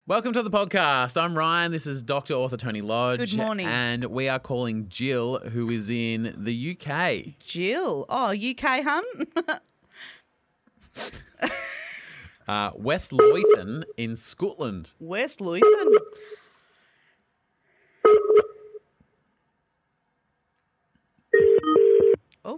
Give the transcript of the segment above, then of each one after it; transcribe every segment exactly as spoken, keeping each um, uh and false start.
Welcome to the podcast. I'm Ryan. This is Doctor Author Tony Lodge. Good morning. And we are calling Jill, who is in the U K. Jill. Oh, U K, hun? uh, West Lothian in Scotland. West Lothian. Oh.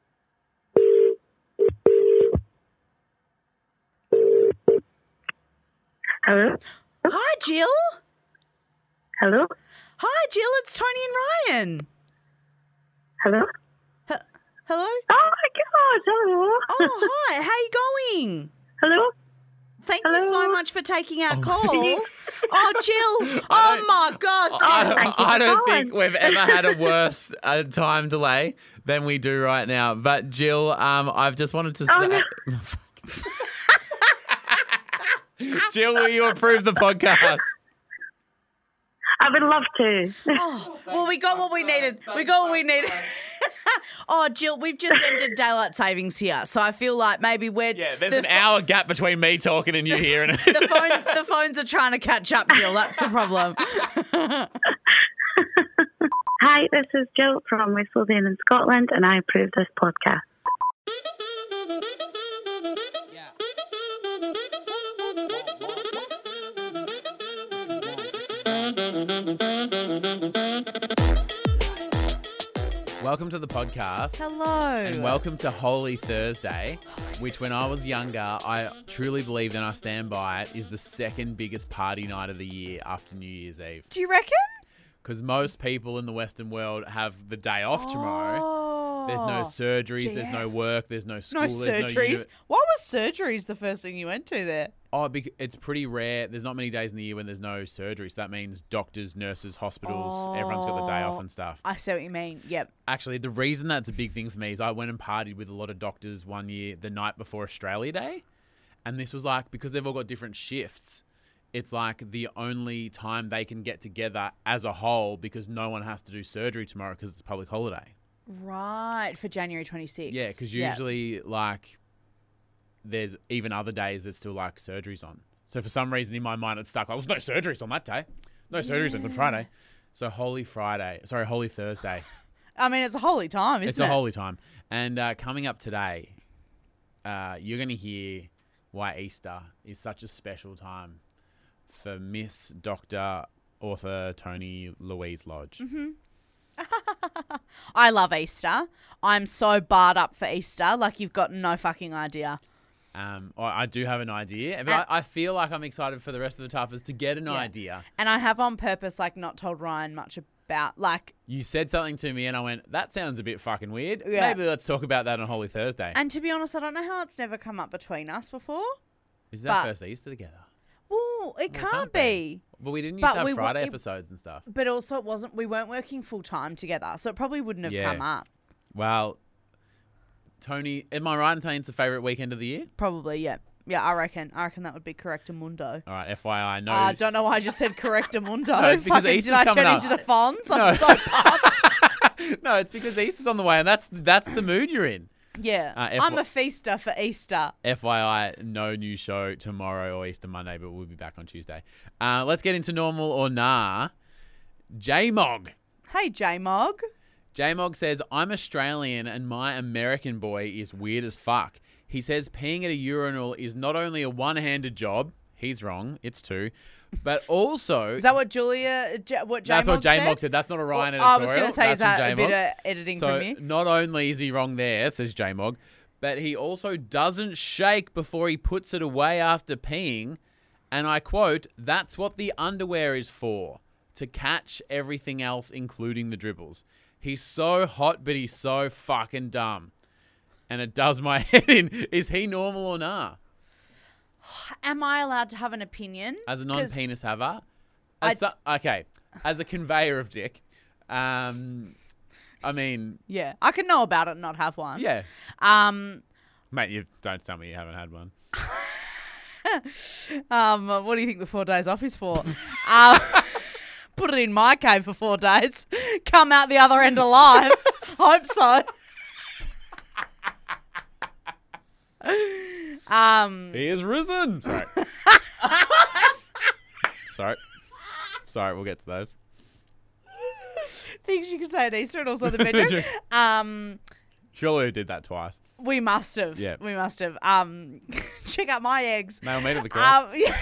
Hello? Hi, Jill. Hello? Hi, Jill. It's Tony and Ryan. Hello? H- hello? Oh my God! Hello? Oh, hi. How you going? Hello? Thank you Hello? so much for taking our call. Oh, Jill. Oh, my God. I, thank you I for don't calling. think we've ever had a worse uh, time delay than we do right now. But Jill, um, I've just wanted to Oh, say... Jill, will you approve the podcast? I would love to. Oh, well, we got what we needed. We got what we needed. Oh, Jill, we've just ended daylight savings here, so I feel like maybe we're Yeah, there's the an pho- hour gap between me talking and you hearing it. The phone, the phones are trying to catch up, Jill. That's the problem. Hi, this is Jill from West Lothian in Scotland, and I approve this podcast. Welcome to the podcast. Hello. And welcome to Holy Thursday, which when I was younger, I truly believe, and I stand by it, is the second biggest party night of the year after New Year's Eve. Do you reckon? Because most people in the Western world have the day off tomorrow. Oh, There's no surgeries, there's no Jeff. work, there's no school, No there's surgeries. no uni- Why was surgeries the first thing you went to there? Oh, bec- it's pretty rare. There's not many days in the year when there's no surgery. So that means doctors, nurses, hospitals, everyone's got the day off and stuff. I see what you mean. Yep. Actually, the reason that's a big thing for me is I went and partied with a lot of doctors one year the night before Australia Day. And this was like, because they've all got different shifts, it's like the only time they can get together as a whole because no one has to do surgery tomorrow because it's a public holiday. Right, for January twenty-sixth. Yeah, because Yep. usually, like, there's even other days there's still, like, surgeries on. So for some reason in my mind it's stuck. Like, there's no surgeries on that day. No surgeries on Good Friday. So Holy Friday, sorry, Holy Thursday. I mean, it's a holy time, isn't It's it? a holy time. And uh, coming up today, uh, you're going to hear why Easter is such a special time for Miss Doctor Author Tony Louise Lodge. Mm-hmm. I love Easter. I'm so barred up for Easter, like you've got no fucking idea. Um, I I do have an idea, but I, I feel like I'm excited for the rest of the toughers to get an Yeah. idea. And I have on purpose, like, not told Ryan much about, like, You said something to me and I went, that sounds a bit fucking weird. Yeah. Maybe let's talk about that on Holy Thursday. and to be honest, I don't know how it's never come up between us before. Is that but- first Easter together? Well, it Well, can't, can't be. be. But we didn't used But to have we wa- Friday it- episodes and stuff. But also, it wasn't. We weren't working full time together, so it probably wouldn't have Yeah. come up. Well, Tony, am I right in saying it's the favourite weekend of the year? Probably, yeah, yeah. I reckon. I reckon that would be correctamundo. All right, F Y I, no. Uh, I don't know why I just said correctamundo. No, it's because Fucking, Easter's did I coming turn up. into the Fonz? No. I'm so pumped. No, it's because Easter's on the way and that's that's the mood you're in. Yeah, Uh, F- I'm a feaster for Easter. F Y I, no new show tomorrow or Easter Monday, but we'll be back on Tuesday. Uh, let's get into normal or nah. J-Mog. Hey, J-Mog. J-Mog says, I'm Australian and my American boy is weird as fuck. He says peeing at a urinal is not only a one-handed job, he's wrong, it's two, but also... Is that what Julia, J- what J-Mog That's what J-Mog said? said. That's not a Ryan Well, I editorial. was going to say, is That's from that a bit J-Mog. of editing So from you? not only is he wrong there, says J-Mog, but he also doesn't shake before he puts it away after peeing. And I quote, that's what the underwear is for, to catch everything else, including the dribbles. He's so hot, but he's so fucking dumb. And it does my head in. Is he normal or nah? Am I allowed to have an opinion? As a 'Cause non-penis haver? I- As so- okay. As a conveyor of dick. Um, I mean, Yeah, I can know about it and not have one. yeah. Um, Mate, you don't tell me you haven't had one. um, what do you think the four days off is for? um, put it in my cave for four days. Come out the other end alive. Hope so. um, He is risen. Sorry. Sorry. Sorry, we'll get to those. Things you can say at Easter and also in the bedroom. um, Surely we did that twice. we must have. Yeah. We must have. Um, check out my eggs. Mail me to the cross. Um, yeah.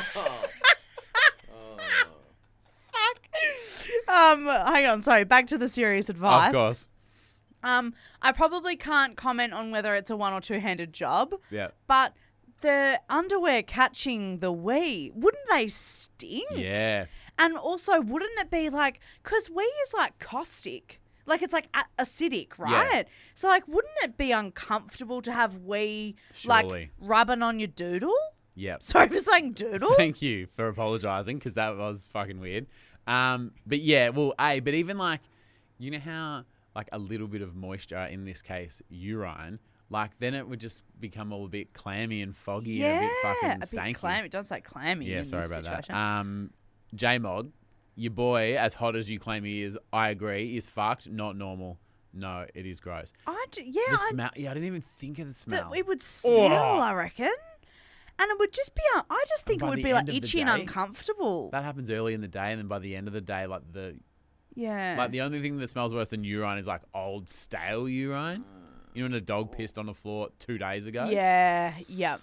Fuck. Um, hang on. Sorry. Back to the serious advice. of course. Um, I probably can't comment on whether it's a one or two handed job, Yeah. but the underwear catching the wee, wouldn't they stink? Yeah. And also, wouldn't it be like, because wee is like caustic, like it's like a- acidic, right? So like, wouldn't it be uncomfortable to have wee like Surely. rubbing on your doodle? Yep. Sorry for saying doodle. Thank you for apologising because that was fucking weird. Um, but yeah, well, A, but even like, you know how like a little bit of moisture, in this case, urine, like then it would just become all a bit clammy and foggy yeah, and a bit fucking a stanky. bit clammy. Don't say clammy. Yeah, in sorry this about situation. that. Um, J-Mog, your boy, as hot as you claim he is, I agree, is fucked, not normal. No, it is gross. I d- yeah, The I, smell, yeah, I didn't even think of the smell. that it would smell. Oh. I reckon, and it would just be. un- I just think it by would the be like end of the itchy and day- uncomfortable. That happens early in the day, and then by the end of the day, like the yeah. like the only thing that smells worse than urine is like old stale urine. You know when a dog pissed on the floor two days ago? Yeah, yeah.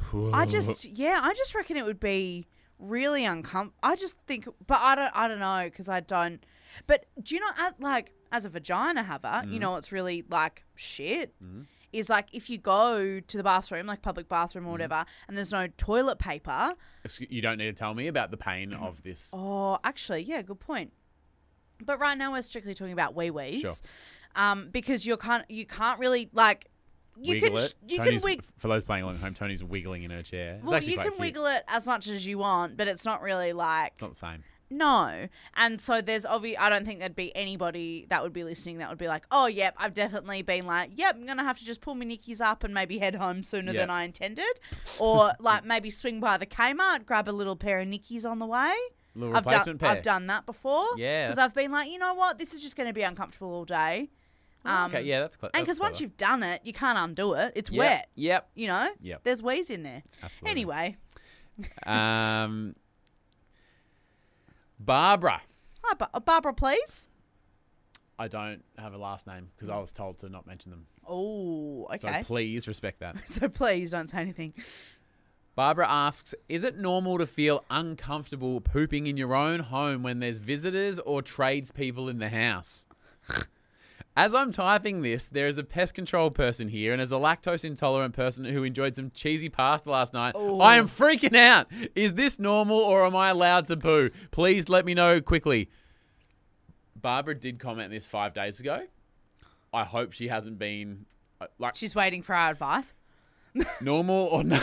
I just, yeah, I just reckon it would be really uncomfortable. I just think, but I don't, I don't know because I don't. But do you know, at, like, as a vagina haver, you know, what's really like shit is like if you go to the bathroom, like public bathroom or whatever, and there's no toilet paper. Excuse- You don't need to tell me about the pain of this. Oh, actually, yeah, good point. But right now we're strictly talking about wee wees, Sure. um, because you can't, you can't really like. You Wiggle can, it. you Tony's, can wig- For those playing along at home, Tony's wiggling in her chair. It's Well, actually you quite can cute. wiggle it as much as you want, but it's not really like It's not the same. no. And so there's obvi- I don't think there'd be anybody that would be listening that would be like, oh, yep, I've definitely been like, yep, I'm gonna have to just pull my nickies up and maybe head home sooner Yep. than I intended, or like maybe swing by the Kmart, grab a little pair of nickies on the way. Little I've done replacement pair. I've done that before. Yeah. because I've been like, you know what, this is just going to be uncomfortable all day. Um, okay, yeah, that's clever. And because once you've done it, you can't undo it. It's wet. Yep. You know. Yep. There's wheeze in there. Absolutely. Anyway. Um, Barbara. Hi, Ba- Barbara, please. I don't have a last name because I was told to not mention them. Oh, okay. So please respect that. So please don't say anything. Barbara asks, is it normal to feel uncomfortable pooping in your own home when there's visitors or tradespeople in the house? As I'm typing this, there is a pest control person here, and as a lactose intolerant person who enjoyed some cheesy pasta last night, Ooh. I am freaking out. Is this normal or am I allowed to poo? Please let me know quickly. Barbara did comment this five days ago. I hope she hasn't been uh, like She's waiting for our advice. normal or not.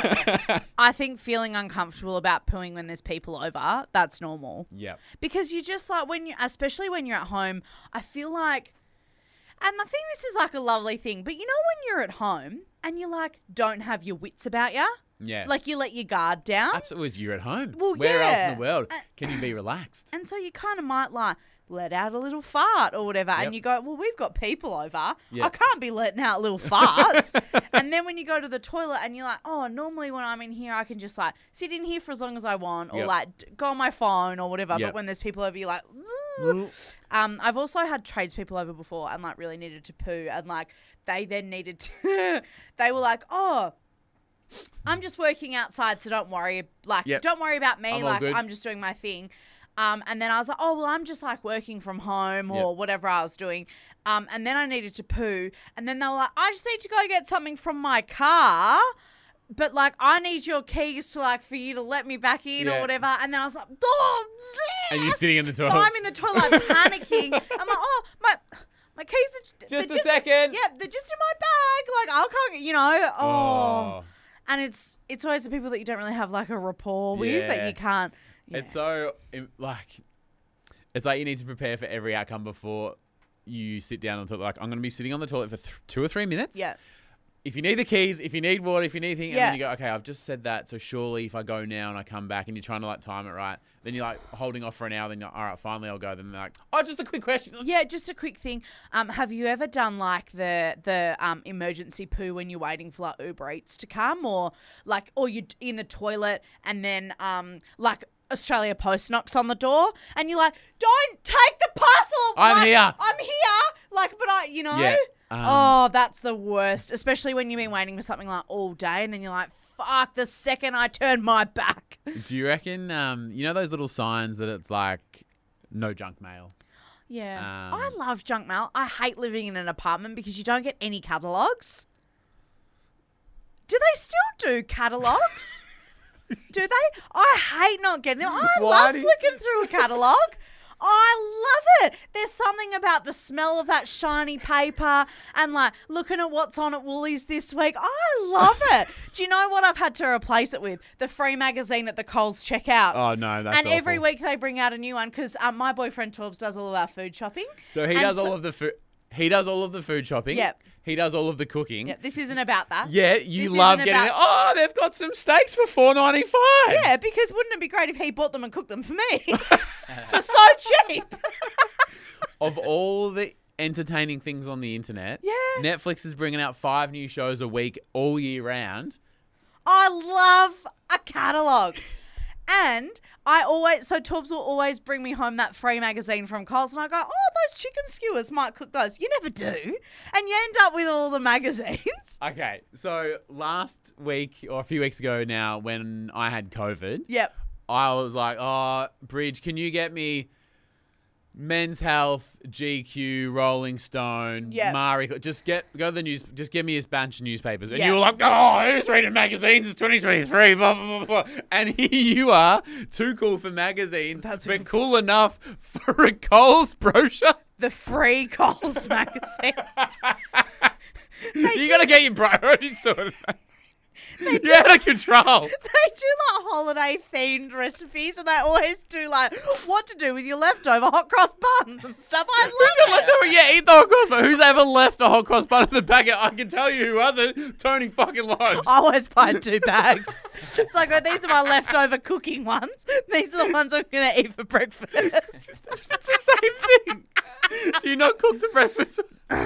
I think feeling uncomfortable about pooing when there's people over, that's normal. Yep. Because you just like when you, especially when you're at home, I feel like, and I think this is like a lovely thing, but you know when you're at home and you like don't have your wits about you, Yeah. like you let your guard down, Absolutely, you're at home. Well, Where else yeah. in the world Uh, can you be relaxed? and so you kind of might like let out a little fart or whatever, Yep. and you go, well, we've got people over. I Yep. can't be letting out little farts. And then when you go to the toilet and you're like, oh, normally when I'm in here, I can just like sit in here for as long as I want, or Yep. like d- go on my phone or whatever. Yep. But when there's people over, you're like, "Ugh." um, I've also had tradespeople over before and like really needed to poo, and like they then needed to, they were like, oh, I'm just working outside, so don't worry. Like, Yep. don't worry about me. I'm all like, good. I'm just doing my thing. Um, and then I was like, oh, well, I'm just like working from home or Yep. whatever I was doing. Um, and then I needed to poo. And then they were like, I just need to go get something from my car. But like, I need your keys to like, for you to let me back in Yeah. or whatever. And then I was like, oh, And you're sitting in the so toilet. I'm in the toilet like, panicking. I'm like, oh, my my keys are Just they're a second. Yeah, they're just in my bag. Like, I can't, you know, oh. Oh. And it's it's always the people that you don't really have like a rapport with that Yeah. you can't. It's so im- like, it's like you need to prepare for every outcome before you sit down on the toilet. Like, I'm going to be sitting on the toilet for th- two or three minutes. Yeah. If you need the keys, if you need water, if you need anything, and Yeah. then you go, okay, I've just said that, so surely if I go now and I come back and you're trying to like time it right, then you're like holding off for an hour, then you're like, all right, finally I'll go. Then they're like, oh, just a quick question. Yeah, just a quick thing. Um, have you ever done like the the um emergency poo when you're waiting for like Uber Eats to come, or like, or you in the toilet and then um like Australia Post knocks on the door and you're like, don't take the parcel. I'm like, here. I'm here. Like, but I, you know. Yeah. Um, oh, that's the worst. Especially when you've been waiting for something like all day and then you're like, fuck, the second I turn my back. Do you reckon, um, you know those little signs that it's like, no junk mail? Yeah. Um, I love junk mail. I hate living in an apartment because you don't get any catalogues. Do they still do catalogues? Do they? I hate not getting them. I Why love do you- flicking through a catalogue. I love it. There's something about the smell of that shiny paper and like looking at what's on at Woolies this week. I love it. Do you know what I've had to replace it with? The free magazine at the Coles checkout. Oh, no, that's And every awful. week they bring out a new one because um, my boyfriend Torbs does all of our food shopping. So he And does so- all of the food. He does all of the food shopping. Yep. He does all of the cooking. Yeah, this isn't about that. Yeah, you This love isn't getting about- it. Oh, they've got some steaks for four ninety five. Yeah, because wouldn't it be great if he bought them and cooked them for me for so cheap? Of all the entertaining things on the internet, Yeah. Netflix is bringing out five new shows a week all year round. I love a catalogue. And I always, so Torbs will always bring me home that free magazine from Coles and I go, oh, those chicken skewers might cook those. You never do. And you end up with all the magazines. Okay, so last week or a few weeks ago now, when I had COVID, Yep. I was like, oh, Bridge, can you get me Men's Health, G Q, Rolling Stone, Yeah. Marie, just get go to the news, just give me a bunch of newspapers. And Yeah. you were like, oh, who's reading magazines? It's twenty twenty-three, blah, blah, blah, blah. And here you are, too cool for magazines, That's but a- cool enough for a Coles brochure. The free Coles magazine. You got to get your priorities sorted. You're out of control. They do like holiday themed recipes and they always do like what to do with your leftover hot cross buns and stuff. I Who's love got it. leftover? Yeah, eat the hot cross bun. Who's ever left a hot cross bun in the packet? I can tell you who hasn't. Tony fucking Lodge. I always buy two bags. It's like, oh, these are my leftover cooking ones. These are the ones I'm going to eat for breakfast. It's the same thing. Do you not cook the breakfast?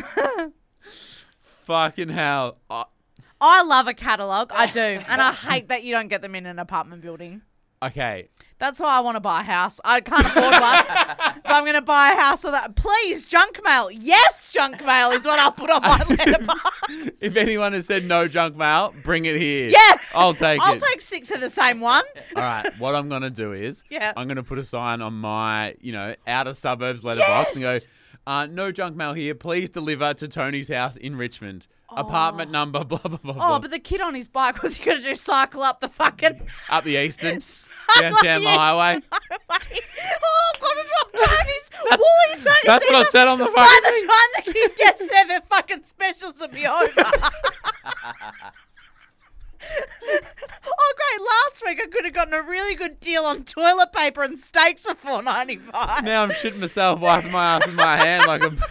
Fucking hell. I- I love a catalogue. I do. And I hate that you don't get them in an apartment building. okay. That's why I want to buy a house. I can't afford one. But I'm going to buy a house so that, please, junk mail. Yes, junk mail is what I'll put on my letterbox. If anyone has said no junk mail, bring it here. Yeah. I'll take I'll it. take six of the same one. All right. What I'm going to do is Yeah. I'm going to put a sign on my, you know, outer suburbs letterbox and go, Yes. uh, no junk mail here. Please deliver to Tony's house in Richmond. Apartment number, blah, blah, blah, blah. Oh, but the kid on his bike, what's he going to do? Cycle up the fucking... Up the Eastern, Cycle down up Chandler the Highway. Eastern Highway. Oh, I've got to drop Tony's Woolies magazine. That's what I said on the phone. By the time the kid gets there, the fucking specials will be over. Oh, great. Last week I could have gotten a really good deal on toilet paper and steaks for four ninety-five. Now I'm shitting myself, wiping my ass with my hand like a...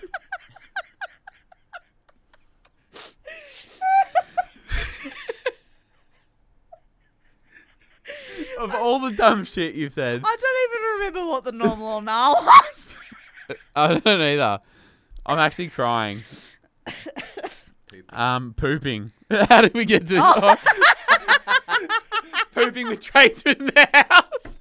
Of all the dumb shit you've said, I don't even remember what the normal or now was. I don't either. I'm actually crying. Um, pooping. How did we get to this? Oh. Pooping with tradesmen in the house.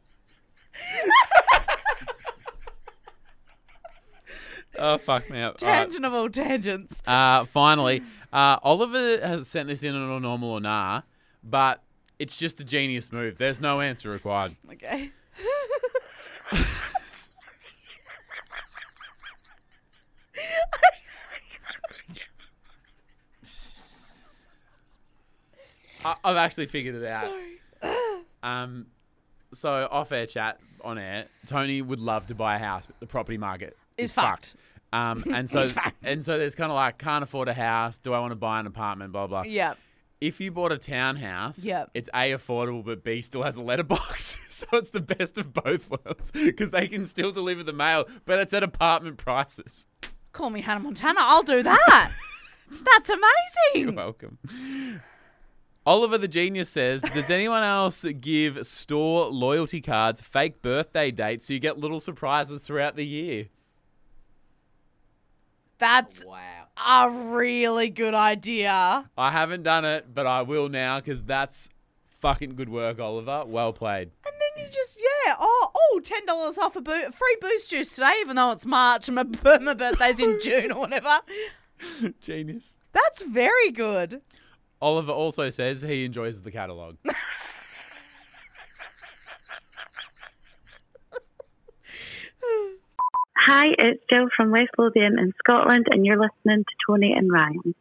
Oh, fuck me up. All right. Tangent of all tangents. Uh, finally, uh, Oliver has sent this in on a normal or nah, but it's just a genius move. There's no answer required. Okay. I- I've actually figured it out. Sorry. Um, so off air chat on air, Tony would love to buy a house, but the property market Is is fucked. Um, and so Is fucked. and so there's kind of like, can't afford a house. Do I want to buy an apartment? Blah blah. Yeah. If you bought a townhouse, Yep. it's A, affordable, but B, still has a letterbox. So it's the best of both worlds because they can still deliver the mail, but it's at apartment prices. Call me Hannah Montana. I'll do that. That's You're amazing. welcome. Oliver the Genius says, does anyone else give store loyalty cards fake birthday dates so you get little surprises throughout the year? That's Wow. a really good idea. I haven't done it, but I will now because that's Fucking good work, Oliver. Well played. And then you just, yeah, oh, oh, ten dollars off a bo- free boost juice today, even though it's March and my, my birthday's in June or whatever. Genius. That's very good. Oliver also says he enjoys the catalogue. Hi, it's Jill from West Lothian in Scotland, and you're listening to Tony and Ryan.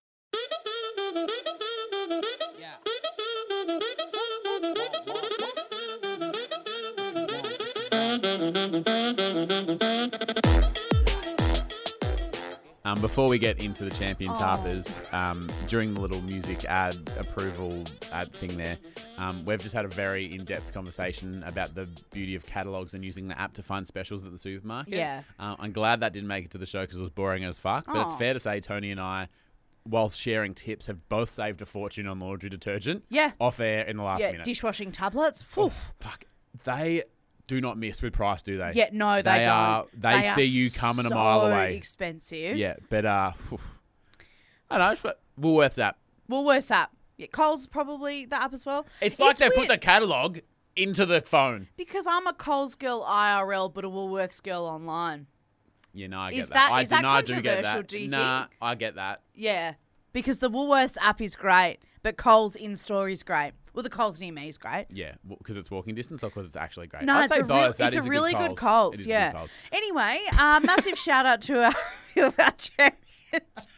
Um, before we get into the champion Oh. tarpers, um, during the little music ad approval ad thing there, um, we've just had a very in-depth conversation about the beauty of catalogues and using the app to find specials at the supermarket. Yeah. Uh, I'm glad that didn't make it to the show because it was boring as fuck. But it's Oh. fair to say Tony and I, whilst sharing tips, have both saved a fortune on laundry detergent. Yeah. Off air in the last Yeah, minute. dishwashing tablets. Whew. Fuck. They do not miss with price, do they? Yeah, no, they, They don't. are- they see are you coming a so mile away. expensive. Yeah, but uh, phew. I don't know. But Woolworths app. Woolworths app. Yeah, Coles probably the app as well. It's like they've put weird the catalogue into the phone. because I'm a Coles girl I R L, but a Woolworths girl online. Yeah, no, I Is get that- that. I is do, that no, I do get controversial, that. do you nah, think? I get that. Yeah, because the Woolworths app is great, but Coles in store is great. Well, the Coles near me is great. Yeah, because it's walking distance or because it's actually great. No, I'd it's say a, both. real, That it's is a really good good Coles. Coles. It is Yeah. a good Coles. Anyway, uh, massive shout out to our, our champion,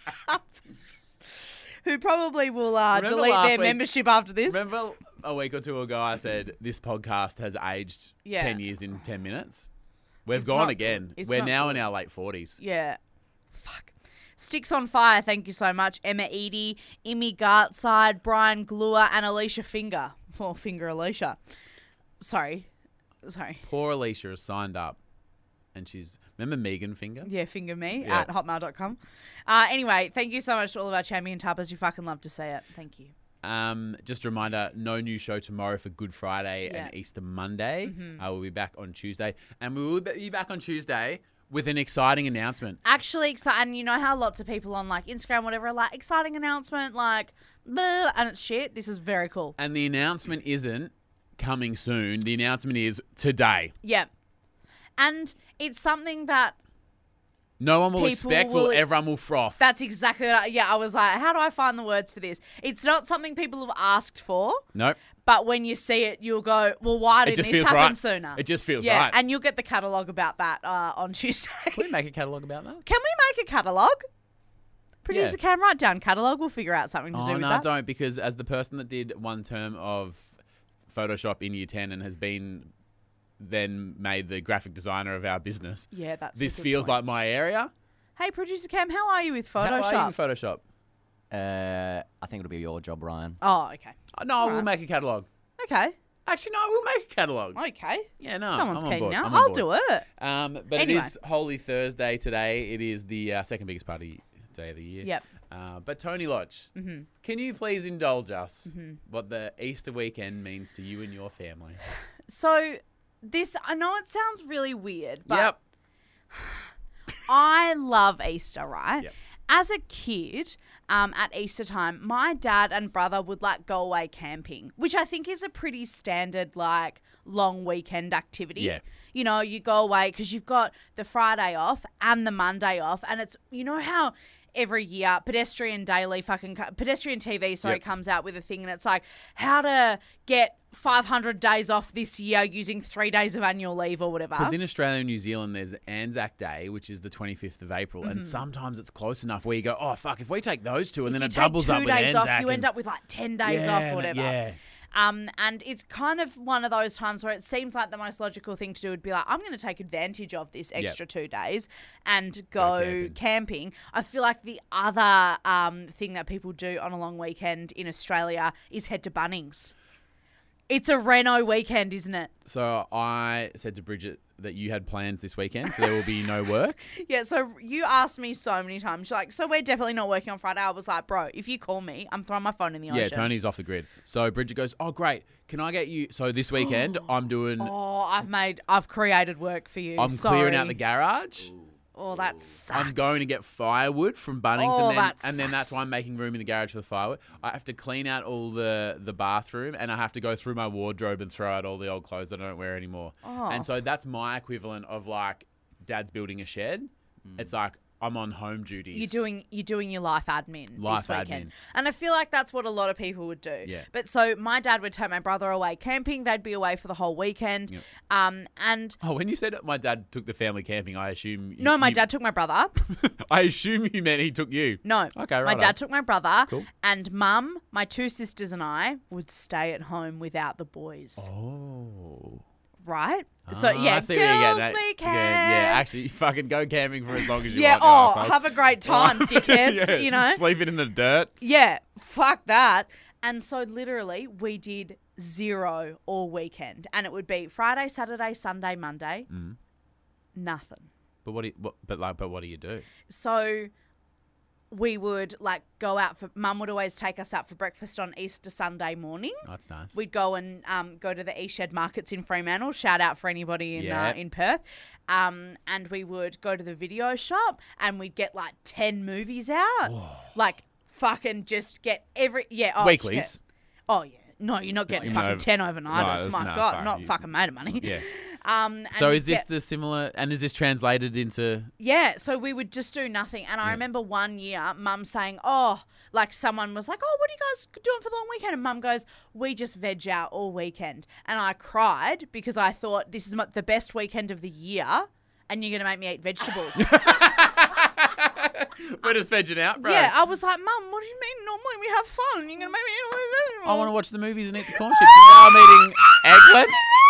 who probably will uh, Remember delete last their week- membership after this. Remember a week or two ago I said this podcast has aged Yeah. ten years in ten minutes? We've It's gone not again. good. It's We're not now good. in our late forties. Yeah. Fuck. Sticks on Fire, thank you so much. Emma Eady, Imi Gartside, Brian Gluer, and Alicia Finger. Or Finger Alicia. Sorry. Sorry. Poor Alicia has signed up. And she's... Remember Megan Finger? Yeah, finger me Yeah. at hotmail dot com. Uh, anyway, thank you so much to all of our champion tappers. You fucking love to see it. Thank you. Um, just a reminder, no new show tomorrow for Good Friday Yeah. and Easter Monday. Mm-hmm. Uh, we'll be back on Tuesday. And we will be back on Tuesday with an exciting announcement. Actually exciting. You know how lots of people on like Instagram, whatever, are like, exciting announcement, like, bleh, and it's shit. This is very cool. And the announcement isn't coming soon. The announcement is today. Yeah. And it's something that No one will People expect, will- will everyone will froth. That's exactly what I, yeah, I was like, how do I find the words for this? It's not something people have asked for, nope. but when you see it, you'll go, well, why It didn't just this feels happen right. sooner? It just feels yeah, right. and you'll get the catalogue about that uh, on Tuesday. Can we make a catalogue about that? Can we make a catalogue? Producer Yeah. Cam, write down catalogue. We'll figure out something to Oh, do with no, that. don't, because as the person that did one term of Photoshop in year ten and has been then made the graphic designer of our business, Yeah, that's a this good feels point. like my area. Hey, Producer Cam, how are you with Photoshop? How are you in Photoshop? Uh, I think it'll be your job, Ryan. Oh, okay. Oh, no, we'll Right. make a catalogue. Okay. Actually, no, we'll make a catalogue. Okay. Yeah, no. Someone's I'm on keen board. now. I'm on I'll board. do it. Um, but Anyway. it is Holy Thursday today. It is the uh, second biggest party day of the year. Yep. Uh, but Tony Lodge, Mm-hmm. can you please indulge us what the Easter weekend means to you and your family? So, this, I know it sounds really weird, but yep. I love Easter, right? Yep. As a kid, um, at Easter time, my dad and brother would like go away camping, which I think is a pretty standard like long weekend activity. Yeah. You know, you go away because you've got the Friday off and the Monday off, and it's, you know how every year Pedestrian Daily fucking co- Pedestrian T V sorry Yep. comes out with a thing, and it's like how to get five hundred days off this year using three days of annual leave or whatever. Because in Australia and New Zealand, there's Anzac Day, which is the twenty-fifth of April, and sometimes it's close enough where you go, oh, fuck, if we take those two and then you it take doubles two up with days Anzac. off, you and- end up with like ten days Yeah, off and or it- whatever. yeah. Um, and it's kind of one of those times where it seems like the most logical thing to do would be like, I'm going to take advantage of this extra two days and go, camping. camping. I feel like the other um, thing that people do on a long weekend in Australia is head to Bunnings. It's a Reno weekend, isn't it? So I said to Bridget that you had plans this weekend, so there will be no work. Yeah, so you asked me so many times, you're like, so we're definitely not working on Friday. I was like, bro, if you call me, I'm throwing my phone in the ocean. Yeah, Tony's off the grid. So Bridget goes, oh, great. Can I get you? So this weekend, I'm doing, Oh, I've made, I've created work for you. I'm Sorry. clearing out the garage. Oh, that sucks. I'm going to get firewood from Bunnings, Oh, and then that and then that's sucks. why I'm making room in the garage for the firewood. I have to clean out all the the bathroom, and I have to go through my wardrobe and throw out all the old clothes that I don't wear anymore. Oh. And so that's my equivalent of like Dad's building a shed. It's like I'm on home duties. You're doing you're doing your life admin Life this weekend. admin. And I feel like that's what a lot of people would do. Yeah. But so my dad would take my brother away camping. They'd be away for the whole weekend. Yep. Um, and Oh, when you said my dad took the family camping, I assume you, no, my you- dad took my brother. I assume you meant he took you. No. Okay, My righto. dad took my brother. Cool. And mum, my two sisters and I would stay at home without the boys. Oh. Right? So Ah, yeah, I see where you're getting girls at. weekend. Yeah, yeah, actually, you fucking go camping for as long as you Yeah, want. you oh, arsehole. have a great time, dickheads, Yeah, you know? Sleeping in the dirt. Yeah, fuck that. And so literally we did zero all weekend. And it would be Friday, Saturday, Sunday, Monday. Mm. Nothing. But what do you, what, but like, but what do you do? So we would like go out for, Mum would always take us out for breakfast on Easter Sunday morning. Oh, that's nice. We'd go and um, go to the East Shed markets in Fremantle. Shout out for anybody in Yeah. uh, in Perth. Um, and we would go to the video shop and we'd get like ten movies out. Like fucking just get every yeah oh, Weeklies. yeah. Oh yeah. No, you're not getting Even fucking over- ten No, overnighters. there's My no God, fuck, not you- fucking made of money. Yeah. Um, So and is this get- the similar, and is this translated into? Yeah, so we would just do nothing. And I remember one year, Mum saying, oh, like someone was like, oh, what are you guys doing for the long weekend? And Mum goes, we just veg out all weekend. And I cried because I thought this is my- the best weekend of the year and you're going to make me eat vegetables. We're just vegging out, bro. Yeah, I was like, Mum, what do you mean? Normally we have fun. You're going to make me eat all these vegetables. I want to watch the movies and eat the corn chips. And now I'm eating eggplant.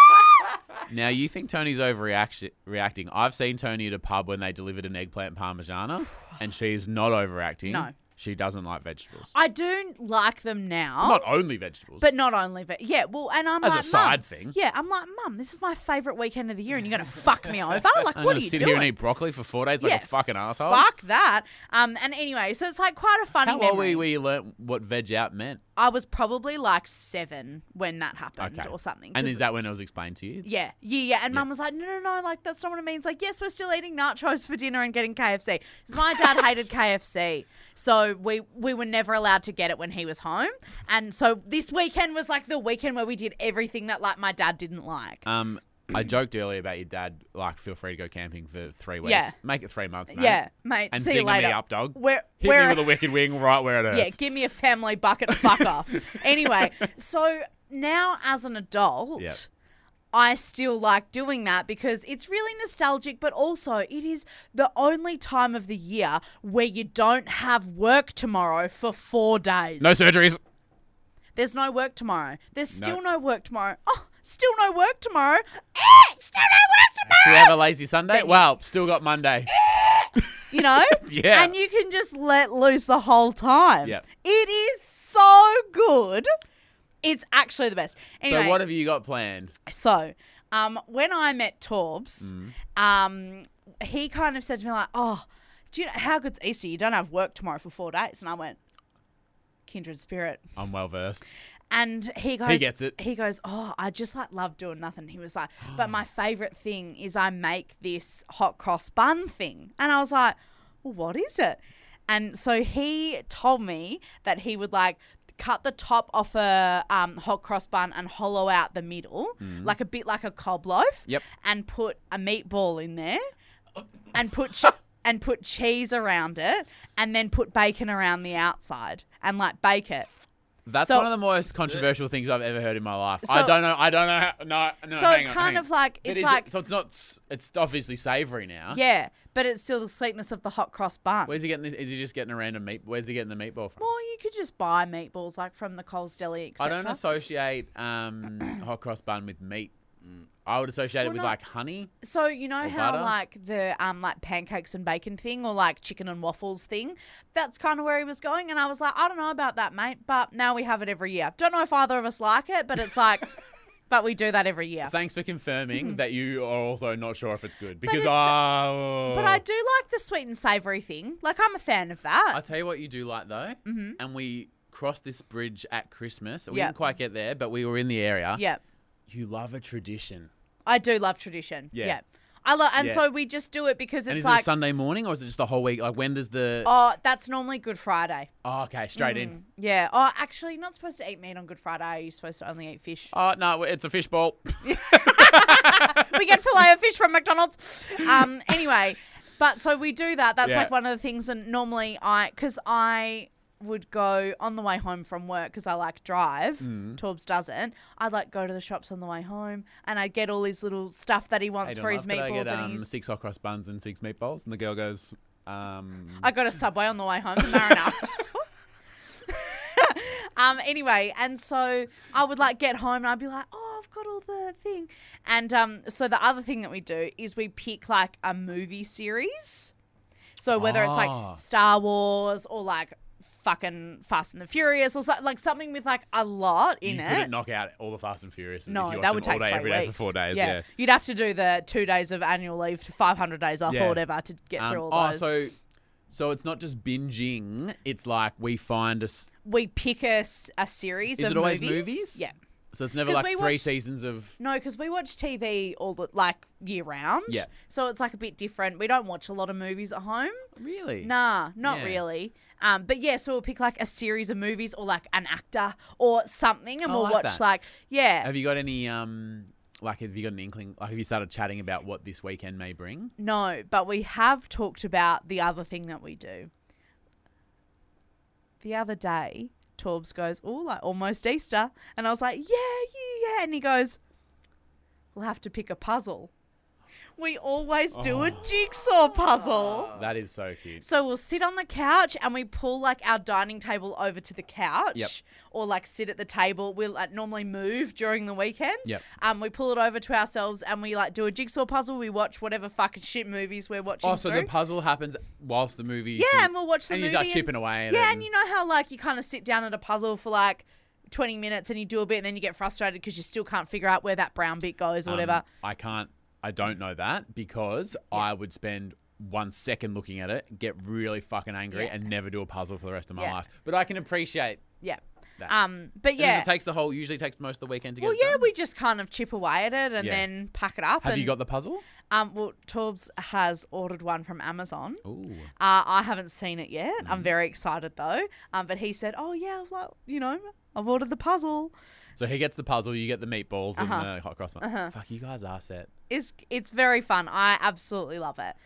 Now you think Tony's overreaction reacting? I've seen Tony at a pub when they delivered an eggplant parmigiana, and she's not overreacting. No. She doesn't like vegetables. I do like them now. Not only vegetables, But not only that. Yeah, well, and I'm as like, a side Mum, thing. Yeah, I'm like, Mum, this is my favourite weekend of the year and you're going to fuck me over? Like, I'm what gonna are you sit doing? here and eat broccoli for four days like a fucking asshole. Fuck that. Um, and anyway, so it's like quite a funny How old were memory. you when you learnt what veg out meant? I was probably like seven when that happened Okay. or something. And 'cause- is that when it was explained to you? Yeah, yeah, yeah. And Mum was like, no, no, no, like that's not what it means. Like, yes, we're still eating nachos for dinner and getting K F C. Because my dad hated K F C. So we, we were never allowed to get it when he was home. And so this weekend was like the weekend where we did everything that like my dad didn't like. Um, I joked earlier about your dad. Like, feel free to go camping for three weeks. Yeah. Make it three months, mate. Yeah, mate. And see sing you later. me up, dog. Where, Hit where, me with a wicked wing right where it hurts. Yeah, give me a family bucket. Fuck off. Anyway, so now as an adult, Yep. I still like doing that because it's really nostalgic, but also it is the only time of the year where you don't have work tomorrow for four days. No surgeries. There's no work tomorrow. There's still No. no, work tomorrow. Oh, still no work tomorrow. Eh, still no work tomorrow. Should we have a lazy Sunday? Then you- Well, still got Monday. You know? Yeah. And you can just let loose the whole time. Yep. It is so good. It's actually the best. Anyway, So what have you got planned? So, um, when I met Torbs, Mm. um, he kind of said to me like, "Oh, do you know how good's Easter? You don't have work tomorrow for four days." And I went, "Kindred spirit." I'm well versed. And he goes, gets it. He goes, "Oh, I just like love doing nothing." He was like, "But my favorite thing is I make this hot cross bun thing." And I was like, "Well, what is it?" And so he told me that he would like cut the top off a um, hot cross bun and hollow out the middle, like a bit like a cob loaf. Yep. And put a meatball in there, and put che- and put cheese around it, and then put bacon around the outside, and like bake it. That's So- one of the most controversial things I've ever heard in my life. So- I don't know. I don't know. How, no, no. So hang it's on, kind hang of on. like But it's is like it, so it's not. s- It's obviously savoury now. yeah, but it's still the sweetness of the hot cross bun. Where's he getting this? Is he just getting a random meat? Where's he getting the meatball from? Well, you could just buy meatballs like from the Coles Deli, et I cetera. don't associate um, hot cross bun with meat. I would associate it Well, with no. like honey. So you know Or how butter? like the um like pancakes and bacon thing or like chicken and waffles thing, that's kind of where he was going, and I was like, I don't know about that, mate, but now we have it every year. Don't know if either of us like it, but it's like, but we do that every year. Thanks for confirming that you are also not sure if it's good because it's- oh, But I do like the sweet and savoury thing. Like I'm a fan of that. I tell you what you do like though, mm-hmm. and we crossed this bridge at Christmas. We Yep. didn't quite get there, but we were in the area. yeah. You love a tradition. I do love tradition. Yeah. Yeah. I love, and Yeah. so we just do it because And it's is like, it a Sunday morning or is it just the whole week? Like when does the? oh, that's normally Good Friday. Oh, okay, straight in. Mm, yeah. Oh, actually, you're not supposed to eat meat on Good Friday. You're supposed to only eat fish. Oh no, it's a fish bowl. We get filet of fish from McDonald's. Um. Anyway, but so we do that. That's Yeah. like one of the things. And normally I, because I would go on the way home from work because I like drive. Mm. Torbs doesn't. I'd like go to the shops on the way home and I'd get all his little stuff that he wants Hey, for Don, his love, could I meatballs get, and um, his. six hot cross buns and six meatballs, and the girl goes, um, I got a Subway on the way home, the marinara sauce. um. Anyway, and so I would like get home and I'd be like, oh, I've got all the thing. And um. So the other thing that we do is we pick like a movie series. So whether it's Ah. like Star Wars or like fucking Fast and the Furious or so, like something with like a lot in you it. couldn't knock out all the Fast and Furious. No, if you that watched would them all take day, three every day weeks. for four days. Yeah. You'd have to do the two days of annual leave to five hundred days off Yeah. or whatever to get Um, through all oh, those. so so it's not just binging. It's like we find a. s- we pick a, s- a series Is of it always movies. movies? Yeah. So it's never 'Cause like we three watch- seasons of. No, because we watch T V all the like year round. Yeah. So it's like a bit different. We don't watch a lot of movies at home. Really? Nah, not Yeah. really. Um, but yeah, so we'll pick like a series of movies or like an actor or something, and I we'll like watch that. like yeah. Have you got any um like have you got an inkling like have you started chatting about what this weekend may bring? No, but we have talked about the other thing that we do. The other day, Torbs goes, oh, like almost Easter. And I was like, yeah, yeah, yeah. And he goes, we'll have to pick a puzzle. We always do a jigsaw puzzle. That is so cute. So we'll sit on the couch and we pull like our dining table over to the couch, Yep. or like sit at the table. We'll like, normally move during the weekend. Yep. Um, we pull it over to ourselves and we like do a jigsaw puzzle. We watch whatever fucking shit movies we're watching. Oh, so through. the puzzle happens whilst the movie. Yeah, and we'll watch the and movie. you start and- chipping away. At yeah, it and you know how like you kind of sit down at a puzzle for like twenty minutes and you do a bit and then you get frustrated because you still can't figure out where that brown bit goes or Um, whatever. I can't. I don't know that because I would spend one second looking at it, get really fucking angry, Yeah. and never do a puzzle for the rest of my Yeah. life. But I can appreciate Yeah. that. Um, but And yeah. It takes the whole. Usually takes most of the weekend to get. Well, it yeah, done. we just kind of chip away at it and Yeah. then pack it up. Have and, you got the puzzle? Um, well, Torbs has ordered one from Amazon. Ooh. Uh, I haven't seen it yet. Mm-hmm. I'm very excited though. Um, but he said, "Oh yeah, I've like, you know, I've ordered the puzzle." So he gets the puzzle, you get the meatballs Uh-huh. and the hot cross bun. Uh-huh. Fuck, you guys are set. It's it's very fun. I absolutely love it.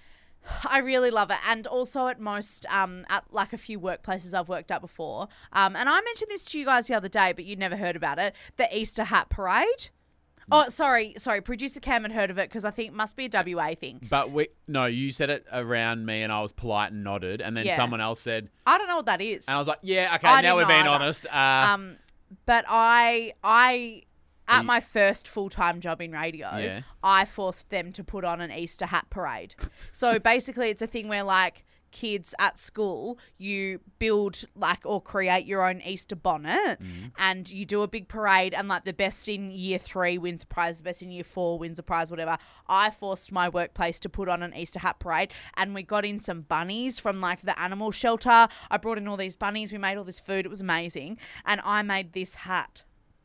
I really love it, and also at most, um, at like a few workplaces I've worked at before. Um, and I mentioned this to you guys the other day, but you'd never heard about it. The Easter Hat Parade. Oh, sorry, sorry. Producer Cam had heard of it because I think it must be a W A thing. But we no, you said it around me and I was polite and nodded, and then Yeah. someone else said, I don't know what that is. and I was like, yeah, okay, I now we're didn't being know either. honest. Uh, Um, but I, I, Are at you- my first full time job in radio, Yeah. I forced them to put on an Easter hat parade. So basically, it's a thing where like kids at school, you build like or create your own Easter bonnet, Mm-hmm. and you do a big parade, and like the best in year three wins a prize, the best in year four wins a prize, whatever. I forced my workplace to put on an Easter hat parade, and we got in some bunnies from like the animal shelter. I brought in all these bunnies. We made all this food. It was amazing, and I made this hat.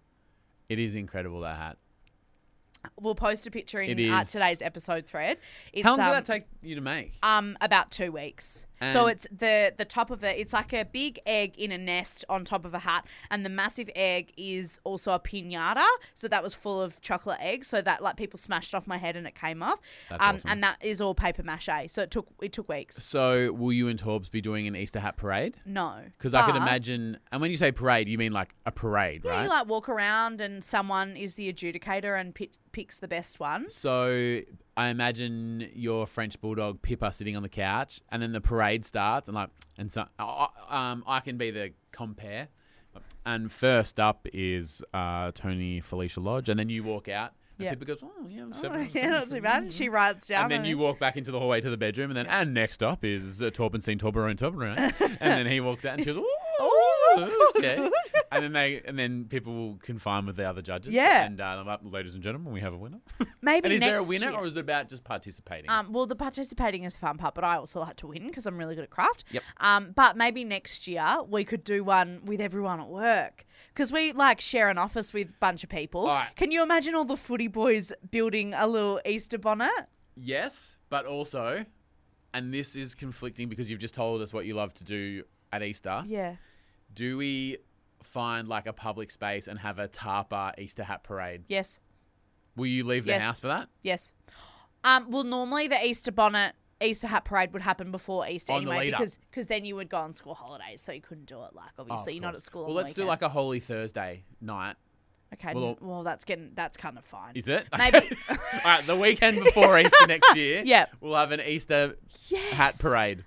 it is incredible, that hat. We'll post a picture in It uh, is. today's episode thread. It's, How long um, did that take you to make? Um, about two weeks. so And- it's the the top of it. It's like a big egg in a nest on top of a hat, and the massive egg is also a piñata. So that was full of chocolate eggs. So that like people smashed off my head and it came off. That's um, awesome. And that is all paper mache. So it took it took weeks. So will you and Torbs be doing an Easter hat parade? No, Because I could But- imagine, and when you say parade, you mean like a parade, Yeah, right? you like walk around and someone is the adjudicator and pick, picks the best one. So I imagine your French bulldog Pippa sitting on the couch, and then the parade starts, and like, and so I- I- um, I can be the compere. And first up is uh, Tony Felicia Lodge, and then you walk out, and Yeah. Pippa goes, "Oh yeah, Oh, seven, yeah, not too bad. She writes down. And then you walk back into the hallway to the bedroom, and then and next up is uh, Torbenstein Torberone Torberone, and then he walks out and she goes, "Oh, okay." And then they and then people will confine with the other judges. Yeah. And uh, I'm like, ladies and gentlemen, we have a winner. Maybe And is there a next winner, year. or is it about just participating? Um, well, the participating is the fun part, but I also like to win because I'm really good at craft. Yep. Um, but maybe next year we could do one with everyone at work because we like share an office with a bunch of people. All right. Can you imagine all the footy boys building a little Easter bonnet? Yes, but also, and this is conflicting because you've just told us what you love to do at Easter. Yeah. Do we find like a public space and have a tarpa Easter hat parade? Yes. Will you leave the Yes. house for that? Yes. Um, well, normally the Easter bonnet, Easter hat parade would happen before Easter On the anyway lead up. because cause then you would go on school holidays, so you couldn't do it. Like, Oh, obviously, of you're not course. at school Well, on let's the do weekend. like a Holy Thursday night. Okay, well- n- well, that's getting, that's kind of fine. Is it? Maybe. All right, the weekend before Easter next year. Yeah. We'll have an Easter Yes. hat parade.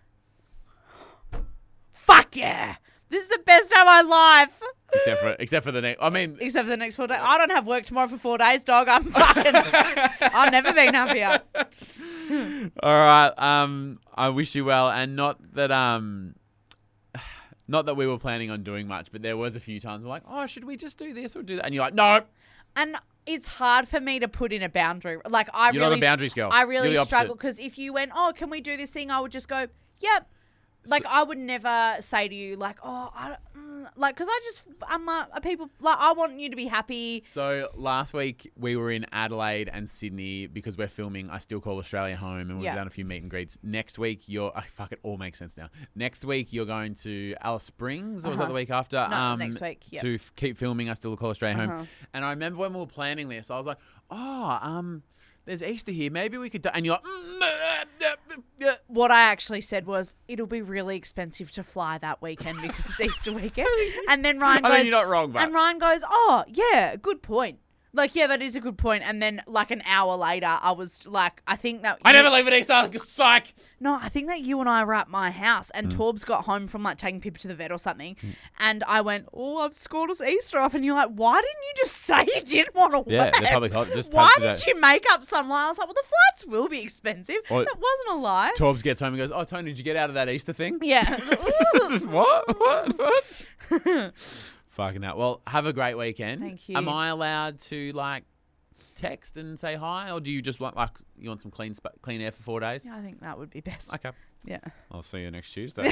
Fuck yeah. This is the best day of my life. Except for except for the next. I mean, Except for the next four days. I don't have work tomorrow for four days, dog. I'm fucking. I've never been happier. all right. Um, I wish you well, and not that um, not that we were planning on doing much, but there was a few times we're like, oh, should we just do this or do that? And you're like, no, And it's hard for me to put in a boundary. Like I you're really, not a boundaries girl. I You're really the opposite. struggle because if you went, oh, can we do this thing? I would just go, yep. Like I would never say to you, like, oh, I don't, mm, like, because I just, I'm like, a people, like, I want you to be happy. So last week we were in Adelaide and Sydney because we're filming I Still Call Australia Home, and we've Yeah. done a few meet and greets. Next week you're, oh, fuck, it all makes sense now. Next week you're going to Alice Springs, or was that Uh-huh. the week after? Um, No, next week, yep. To f- keep filming I Still Call Australia Uh-huh. Home. And I remember when we were planning this, I was like, oh, um, there's Easter here. Maybe we could do, and you're like, mm, uh, uh, uh, What I actually said was, it'll be really expensive to fly that weekend because it's Easter weekend. And then Ryan I goes, mean, you're not wrong, but and Ryan goes, oh, yeah, good point. Like, yeah, that is a good point. And then, like, an hour later, I was like, I think that... I you- never leave at Easter. Psych. No, I think that you and I were at my house and Mm. Torbs got home from, like, taking Pippa to the vet or something. And I went, oh, I've scored us Easter off. And you're like, why didn't you just say you didn't want to Yeah, work? the public holiday. Just Why take did that. you make up some lie? I was like, well, the flights will be expensive. Or- It wasn't a lie. Torbs gets home and goes, oh, Tony, did you get out of that Easter thing? Yeah. what? What? What? Fucking hell. Well, have a great weekend. Thank you. Am I allowed to, like, text and say hi, or do you just want, like, you want some clean sp- clean air for four days? I think that would be best. Okay. Yeah. I'll see you next Tuesday.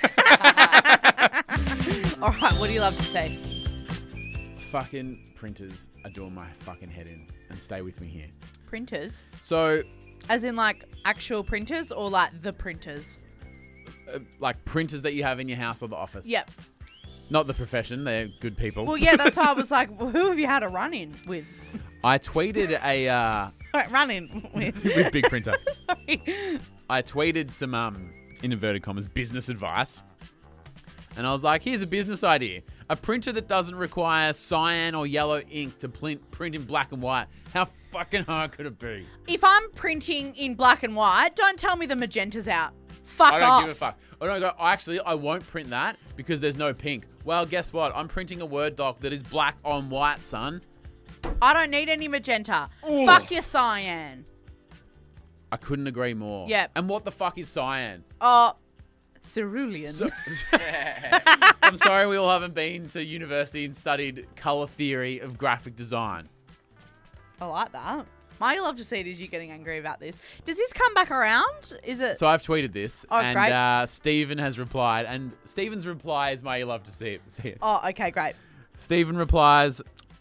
All right. What do you love to say? Fucking printers are doing my fucking head in, and stay with me here. Printers? So, As in, like, actual printers or, like, the printers? uh, like, printers that you have in your house or the office. Yep. Not the profession. They're good people. Well, yeah, that's why I was like, well, who have you had a run-in with? I tweeted a... Uh, Run-in with. with big printer. Sorry. I tweeted some, um, in inverted commas, business advice. And I was like, here's a business idea. A printer that doesn't require cyan or yellow ink to print, print in black and white. How fucking hard could it be? If I'm printing in black and white, don't tell me the magenta's out. Fuck I don't off. give a fuck. Oh, no, I go, actually, I won't print that because there's no pink. Well, guess what? I'm printing a Word doc that is black on white, son. I don't need any magenta. Ooh. Fuck your cyan. I couldn't agree more. Yep. And what the fuck is cyan? Oh, cerulean. So- I'm sorry we all haven't been to university and studied colour theory of graphic design. I like that. My love to see it is you getting angry about this. Does this come back around? Is it? So I've tweeted this, Oh, and great. uh, Stephen has replied, and Stephen's reply is, "May you love to see it." See it. Oh, okay, great. Stephen replies,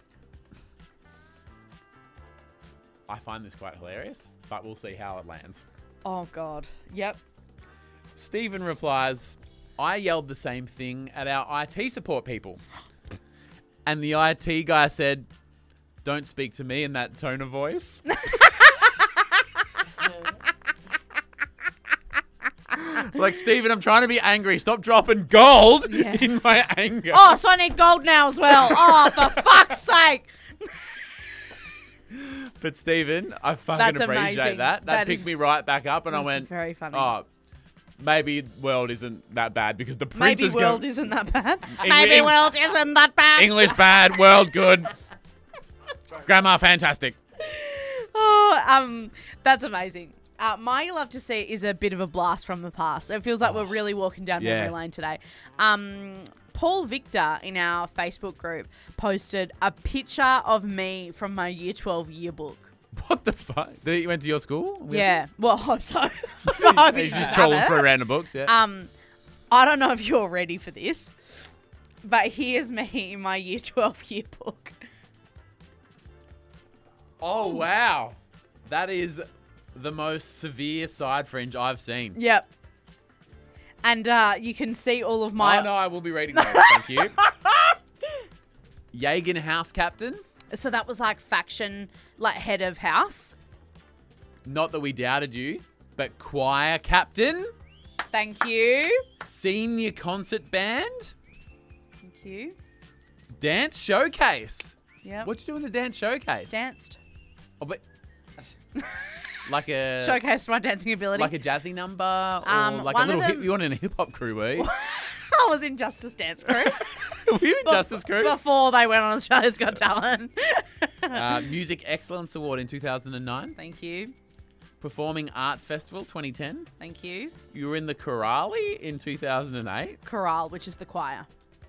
"I find this quite hilarious, but we'll see how it lands." Oh, God. Yep. Stephen replies, "I yelled the same thing at our I T support people, and the I T guy said, 'Don't speak to me in that tone of voice.'" Like, Stephen, I'm trying to be angry. Stop dropping gold Yeah. in my anger. Oh, so I need gold now as well. Oh, for fuck's sake. But Stephen, I fucking That's appreciate amazing. that. That, That picked is- me right back up, and I That's went, very funny. "Oh, maybe world isn't that bad because the Maybe printer's world go- isn't that bad. Eng- Maybe Eng- world isn't that bad. English bad, world good, grammar fantastic." Oh, um, that's amazing. Uh, my love to see is a bit of a blast from the past. It feels like we're really walking down Yeah. memory lane today. Um, Paul Victor in our Facebook group posted a picture of me from my year twelve yearbook. What the fuck? Did he went to your school? Yeah, well, I hope so. I hope he He's does just have trolling it. through random books. Yeah. Um, I don't know if you're ready for this, but here's me in my year twelve yearbook. Oh wow, that is the most severe side fringe I've seen. Yep. And uh, you can see all of my... Oh, no, I will be reading those. Thank you. Jagan House Captain. So that was like faction, like head of house. Not that we doubted you, but choir captain. Thank you. Senior concert band. Thank you. Dance showcase. Yep. What you do in the dance showcase? Danced. Oh, but like a Showcased my dancing ability. like a jazzy number or Um, like a one of little hip, them- you want in a hip hop crew, were you? I was in Justice Dance Crew. Were you in Justice Crew? Before they went on Australia's Got Talent. Uh, Music Excellence Award in two thousand nine. Thank you. Performing Arts Festival twenty ten. Thank you. You were in the Chorale in two thousand eight. Chorale, which is the choir.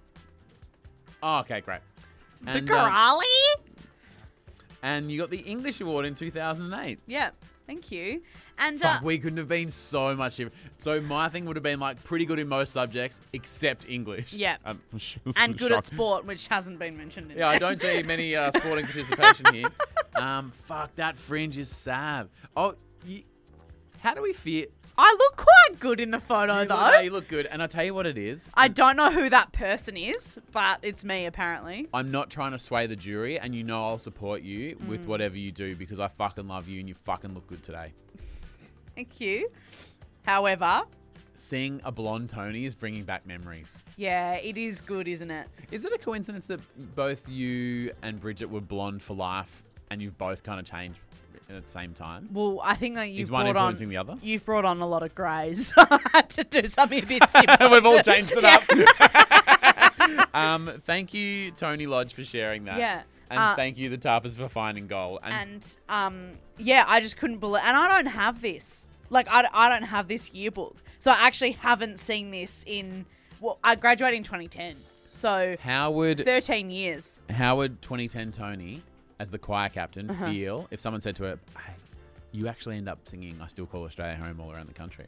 Oh, okay, great. The And, uh, chorale? and you got the English Award in two thousand eight. Yeah. Thank you. And Fuck, uh, we couldn't have been so much different. So my thing would have been like pretty good in most subjects except English. Yeah. Um, and good at shock. sport, which hasn't been mentioned in Yeah, I there. don't see many uh, sporting participation here. Um, fuck, that fringe is sad. Oh, you, how do we feel? I look quite good in the photo, You though. look, hey, you look good, and I tell you what it is. I don't know who that person is, but it's me, apparently. I'm not trying to sway the jury, and you know I'll support you Mm. with whatever you do because I fucking love you and you fucking look good today. Thank you. However, Seeing a blonde Tony is bringing back memories. yeah, it is good, isn't it? Is it a coincidence that both you and Bridget were blonde for life, and you've both kind of changed at the same time? Well, I think that you've Is one brought on influencing the other? you've brought on a lot of greys, so I had to do something a bit simple. We've all to- changed it Yeah. up. um, thank you, Tony Lodge, for sharing that. Yeah. And Uh, thank you, the Tarpers, for finding goal. And, And um, yeah, I just couldn't believe, and I don't have this. Like, I, I don't have this yearbook, so I actually haven't seen this in. Well, I graduated in twenty ten, so how would thirteen years. how would twenty ten Tony, as the choir captain, Uh-huh. feel if someone said to her, "Hey, you actually end up singing I Still Call Australia Home" all around the country?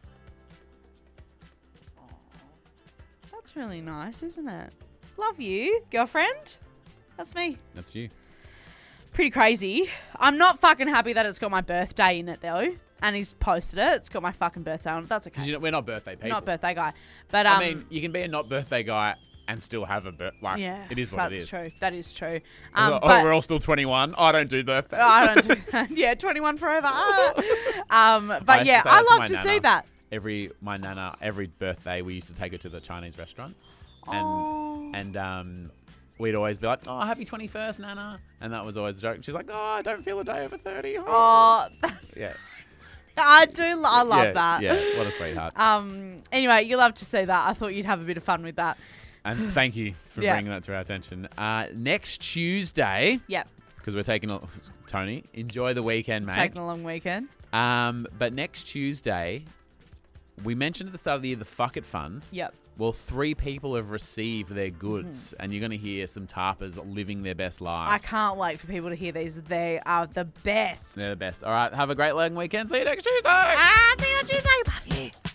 That's really nice, isn't it? Love you, girlfriend. That's me. That's you. Pretty crazy. I'm not fucking happy that it's got my birthday in it though, and he's posted it. It's got my fucking birthday on it. That's okay. Because you know, we're not birthday people. Not birthday guy, but um, I mean, you can be a not birthday guy and still have a birth. Like, yeah, it is what that's it is. true. That is true. Oh, Um, oh, but we're all still twenty-one. I don't do birthdays. I don't do that. Yeah, twenty-one forever. Ah. um, but I used to yeah, say I that to love my to nana. see that. Every my nana, every birthday, we used to take her to the Chinese restaurant, and Oh. and um, we'd always be like, "Oh, happy twenty-first, Nana," and that was always a joke. She's like, "Oh, I don't feel a day over thirty." Oh, that's, yeah, I do. lo- I love yeah, that. Yeah, what a sweetheart. Um. Anyway, you love to see that. I thought you'd have a bit of fun with that. And thank you for Yeah. bringing that to our attention. Uh, next Tuesday, Yep. because we're taking a, Tony, enjoy the weekend, mate. Taking a long weekend. Um, but next Tuesday, we mentioned at the start of the year the Fuck It Fund. Yep. Well, three people have received their goods, and you're going to hear some tarpers living their best lives. I can't wait for people to hear these. They are the best. They're the best. All right, have a great long weekend. See you next Tuesday. Ah, see you on Tuesday. Love you.